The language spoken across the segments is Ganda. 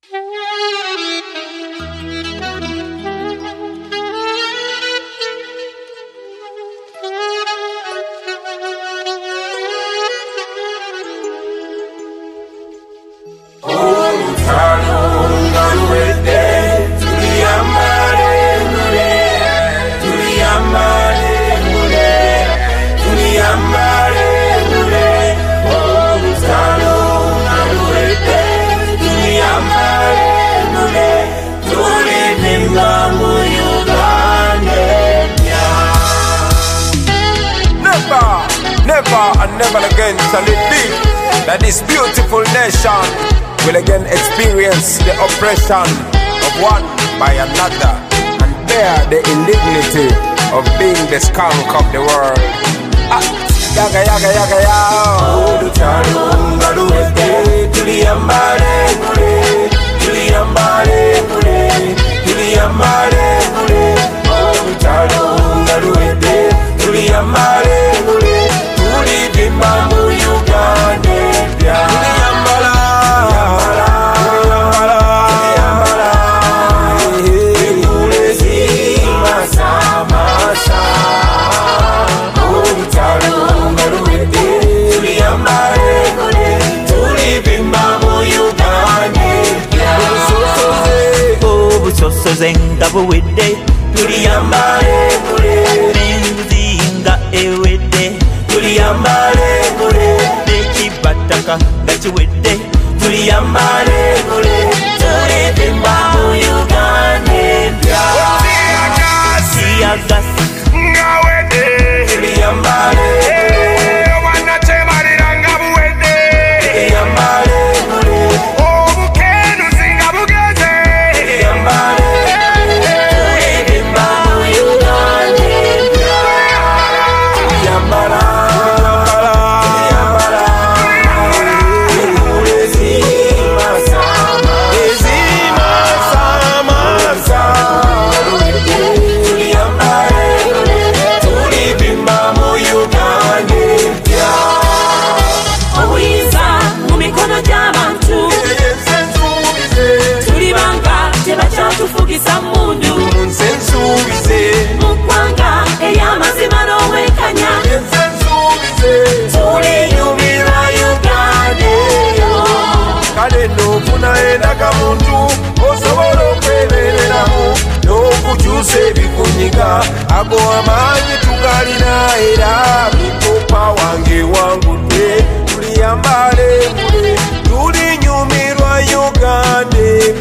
Never again shall it be that this beautiful nation will again experience the oppression of one by another and bear the indignity of being the skunk of the world. Yaga yaga yaga yaga. Zenga buwede tuliyambale mule Menzinga ewede tuliyambale mule Nekibataka gachiwede tuliyambale mule Tulivimba mu Uganda Siyagasi ngawede tuliyambale wanatemaliranga buwede tuliyambale mule Obukenu zinga bugeze tuliyambale Tufugisa mundu Nsensubize Mukwanga eyamazima n'owekanya Nsensubize Tuliyumirwa Uganda Kale n'ofuna endaga muntu osobola okwebereramu n'okukyusa ebikunyiga ago amaanyi tugalina era mikopa wange wangudde tuliyambale mule tulinyumirwa Uganda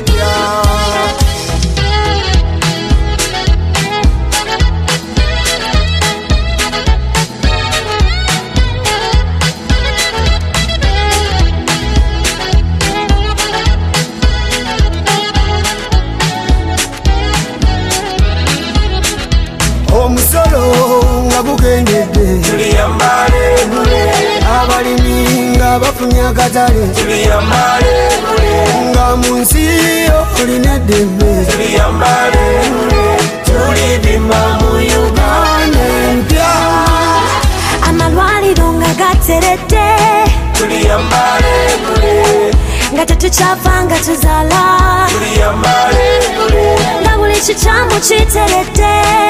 Omusolo nga gugendedde tuliyambale mule abalimi nga bafunye akatale tuliyambale mule nga mu nsi olina eddembe tuliyambale mule tulivimba mu Uganda empya amalwaliro nga gateredde tuliyambale mule nga tetukyavanga tuzaala tuliyambale mule nga buli kikyamu kiteredde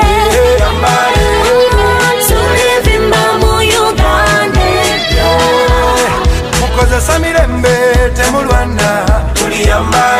tulivimba mu Uganda mukozesa mirembe temulwana tuliyambale